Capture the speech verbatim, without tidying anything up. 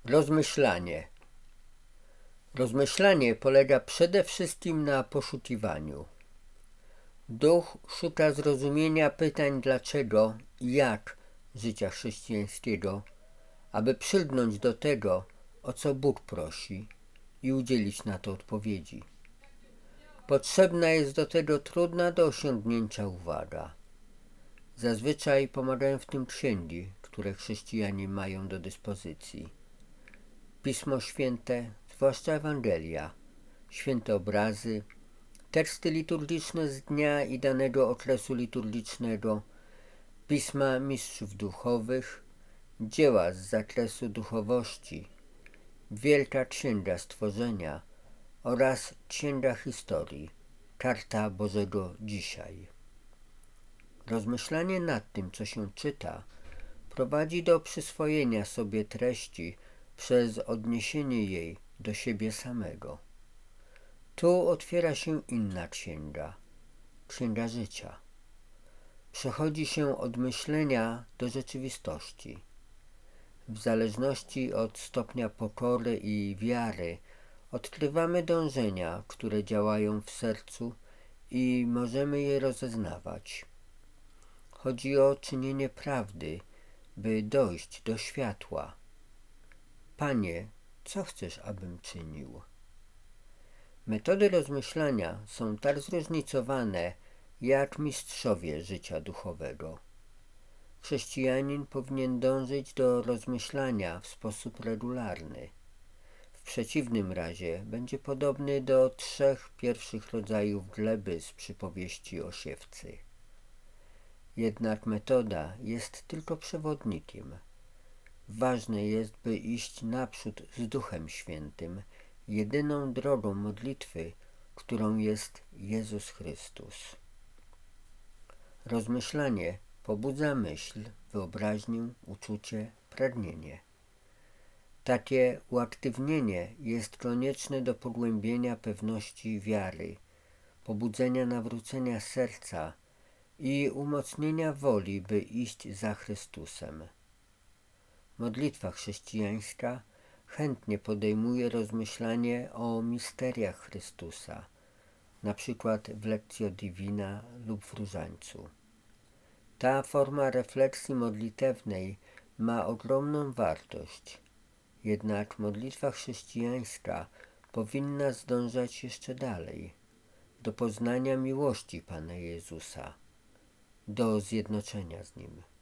Rozmyślanie. Rozmyślanie polega przede wszystkim na poszukiwaniu. Duch szuka zrozumienia pytań dlaczego i jak życia chrześcijańskiego, aby przylgnąć do tego, o co Bóg prosi i udzielić na to odpowiedzi. Potrzebna jest do tego trudna do osiągnięcia uwaga. Zazwyczaj pomagają w tym księgi, które chrześcijanie mają do dyspozycji. Pismo Święte, zwłaszcza Ewangelia, święte obrazy, teksty liturgiczne z dnia i danego okresu liturgicznego, pisma mistrzów duchowych, dzieła z zakresu duchowości, Wielka Księga Stworzenia oraz Księga Historii, Karta Bożego Dzisiaj. Rozmyślanie nad tym, co się czyta, prowadzi do przyswojenia sobie treści przez odniesienie jej do siebie samego. Tu otwiera się inna księga, Księga Życia. Przechodzi się od myślenia do rzeczywistości. W zależności od stopnia pokory i wiary odkrywamy dążenia, które działają w sercu i możemy je rozeznawać. Chodzi o czynienie prawdy, by dojść do światła. Panie, co chcesz, abym czynił? Metody rozmyślania są tak zróżnicowane, jak mistrzowie życia duchowego. Chrześcijanin powinien dążyć do rozmyślania w sposób regularny. W przeciwnym razie będzie podobny do trzech pierwszych rodzajów gleby z przypowieści o siewcy. Jednak metoda jest tylko przewodnikiem. Ważne jest, by iść naprzód z Duchem Świętym, jedyną drogą modlitwy, którą jest Jezus Chrystus. Rozmyślanie pobudza myśl, wyobraźnię, uczucie, pragnienie. Takie uaktywnienie jest konieczne do pogłębienia pewności wiary, pobudzenia nawrócenia serca i umocnienia woli, by iść za Chrystusem. Modlitwa chrześcijańska chętnie podejmuje rozmyślanie o misteriach Chrystusa, na przykład w Lectio Divina lub w Różańcu. Ta forma refleksji modlitewnej ma ogromną wartość, jednak modlitwa chrześcijańska powinna zdążać jeszcze dalej, do poznania miłości Pana Jezusa, do zjednoczenia z Nim.